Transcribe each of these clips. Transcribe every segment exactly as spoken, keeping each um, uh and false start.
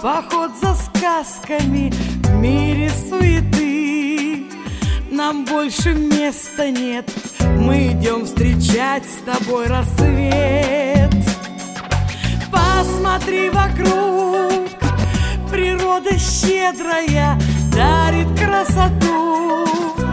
поход за сказками в мире суеты. Нам больше места нет, мы идем встречать с тобой рассвет. Посмотри вокруг, природа щедрая дарит красоту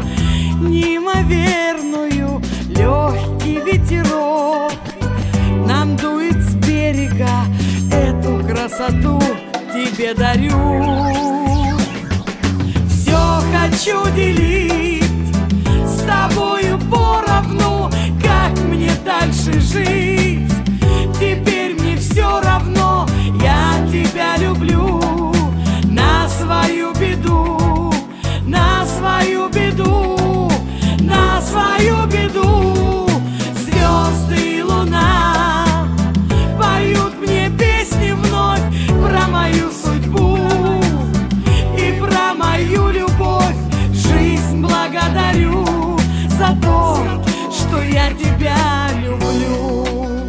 неимоверную, легкий ветерок нам дует с берега, эту красоту тебе дарю. Все хочу делить с тобою поровну, как мне дальше жить. Теперь мне все равно, я тебя люблю на свою беду, на свою беду, на свою беду. Звезды и луна поют мне песни вновь про мою судьбу и про мою любовь. Жизнь благодарю за то, что я тебя люблю.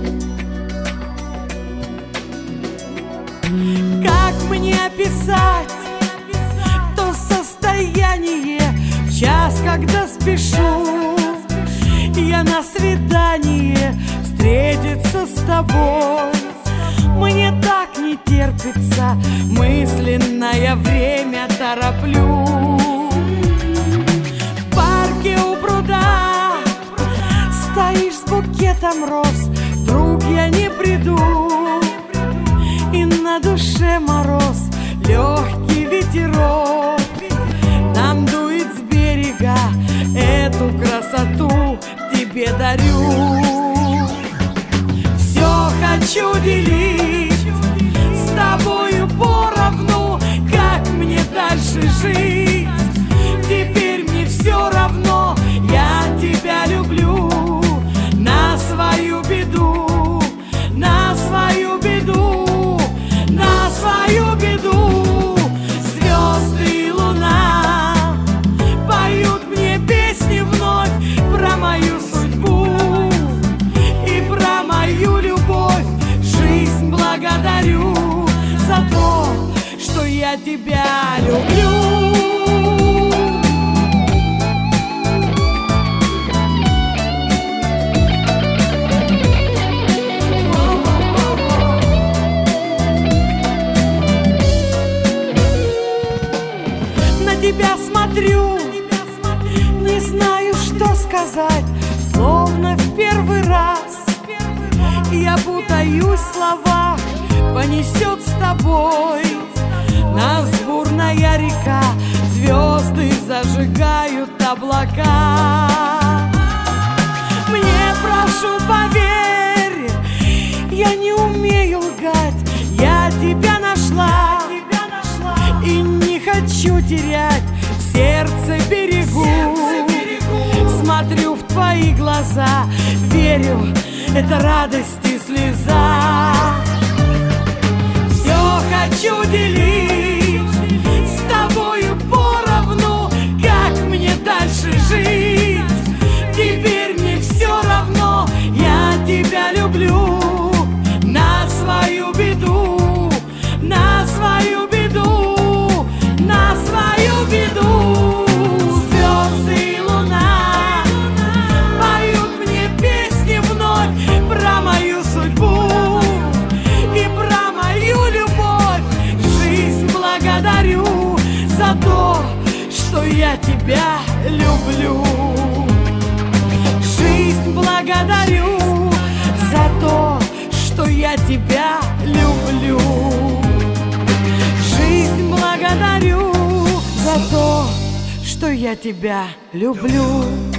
Как мне описать то состояние в час, когда спешу я на свидание встретиться с тобой? Мне так не терпится, мысленное время тороплю. В парке у пруда стоишь с букетом роз, вдруг я не приду, и на душе мороз, легкий ветерок нам дует с берега, эту красоту тебе дарю. Все хочу делить с тобою поровну, как мне дальше жить. Теперь мне все равно, я тебя люблю на свою беду, на свою беду, на свою беду. Звезды и луна поют мне песни вновь про мою судьбу и про мою любовь. Жизнь благодарю за то, что я тебя люблю. Тебя смотрю, не знаю, что сказать, словно в первый раз. Я путаюсь в словах, понесет с тобой нас бурная река, звезды зажигают облака. Мне, прошу, поверь, я не умею лгать, я тебя нашла и не хочу терять, в сердце берегу. Смотрю в твои глаза, верю, это радость и слеза. Все хочу делить с тобою поровну, как мне дальше жить. Теперь мне все равно, я тебя люблю на свою беду, на свою беду, на свою беду. Звезды и луна поют мне песни вновь про мою судьбу и про мою любовь. Жизнь благодарю за то, что я тебя люблю. Жизнь благодарю за то, что я тебя люблю. Жизнь благодарю за то, что я тебя люблю.